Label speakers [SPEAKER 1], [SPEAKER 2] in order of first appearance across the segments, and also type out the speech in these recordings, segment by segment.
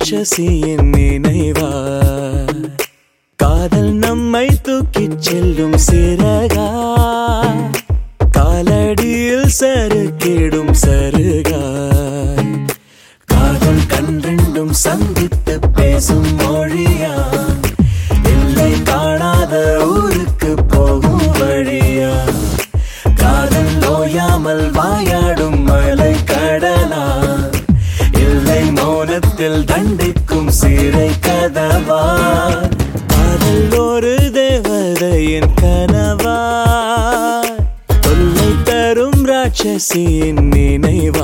[SPEAKER 1] ராட்சசியின் நினைவா காதல் நம்மை தூக்கிச் செல்லும் சிறகா காலடியில் சறுக்கிடும் சருகா காதல் கண்ரெண்டும் சந்தித்து பேசும் மொழியா எல்லை காணாத ஊருக்கு போகும் வழியா காதல் ஓயாமல் வாயாடும் மலை கடலா எல்லை மௌனத்தில் தண்டிக்கும் சிறை கதவா காதல் ஒரு தேவதையின் கனவா தொல்லை தரும் ராட்சசியின் நினைவா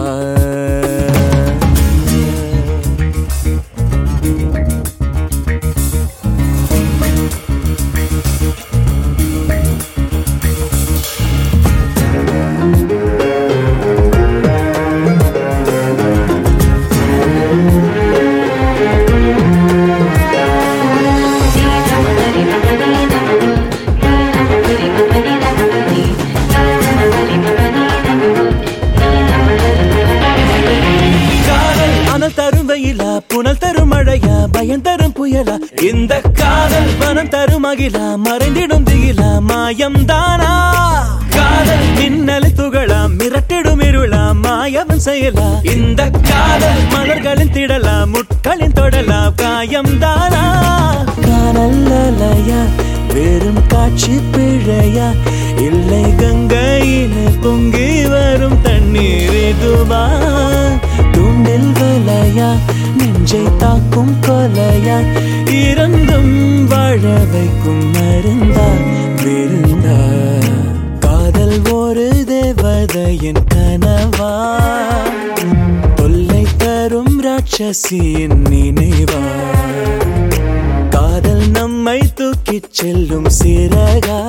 [SPEAKER 1] தரும் வெயிலா புனல் தரும் மழையா பயம் தரும் புயலா இந்த காதல் மனம் தரும் அகிலா மறைந்திடும் திகிலா மாயம் தானா காதல் மின்னலை துகளா மிரட்டிடும் இருளா மாயவன் செயலா இந்த காதல் மலர்களின் திடலா முட்களின் தொடலா காயம் தானா காதல் அலையா வெறும் காட்சி பிழையா இல்லை கங்கையிலே பொங்கி வரும் தண்ணீர் இதுவா தூண்டில் வலையா நெஞ்சை தாக்கும் கொலையா இரண்டும் வாழ வைக்கும் மருந்தா விருந்தா காதல் ஒரு தேவதையின் கனவா தொல்லை தரும் ராட்சசியின் நினைவா காதல் நம்மை தூக்கிச் செல்லும் சிறகா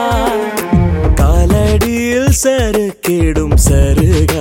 [SPEAKER 1] காலடியில் சறுக்கிடும் சருகா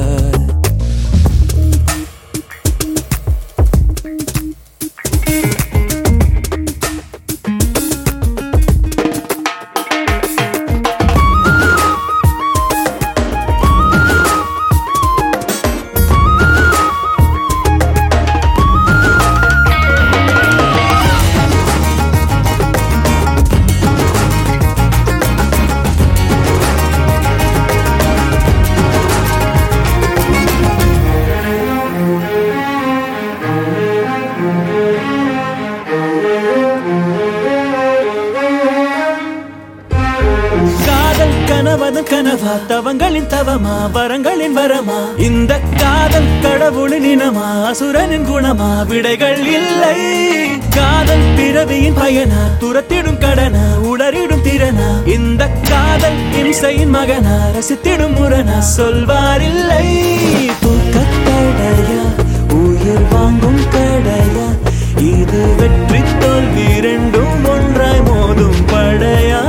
[SPEAKER 1] கனவதன் கனவா தவங்களின் தவமா வரங்களின் வரமா இந்த காதல் கடவுளின் இனமா அசுரனின் குணமா விடைகள் இல்லை காதல் பிறவியின் பயனா துரத்திடும் கடனா உளறிடும் திறனா இந்த காதல் இம்சையின் மகனா ரசித்திடும் முரணா சொல்வாரில்லை தூக்கத்தடையா உயிர் வாங்கும் கடையா இது வெற்றி தோல்வி இரண்டும் ஒன்றாய் மோதும் படையா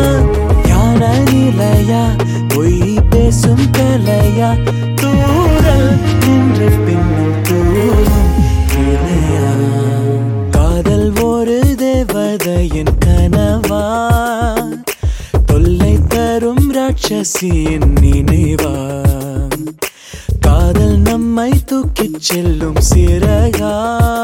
[SPEAKER 1] நிலையா பொய் பேசும் கலையா தூரல் நின்று பின்னும் தூரம் கிளையா காதல் ஒரு தேவதையின் கனவா தொல்லை தரும் ராட்சசியின் நினைவா காதல் நம்மை தூக்கிச் செல்லும் சிறகா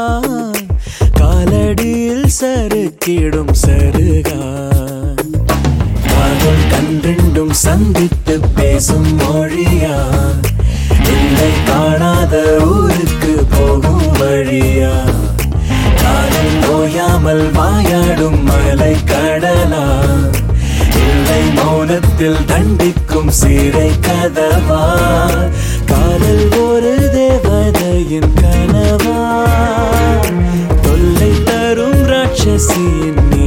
[SPEAKER 1] காலடியில் சறுக்கிடும் சருகா காதல் கண்ரெண்டும் சந்தித்து பேசும் மொழியா இல்லை காணாத ஊருக்கு போகும் வழியா காதல் ஓயாமல் வாயாடும் மலை கடலா இல்லை மௌனத்தில் தண்டிக்கும் சிறை கதவா காதல் ஒரு தேவதையின் கனவா தொல்லை தரும் ராட்சசியின்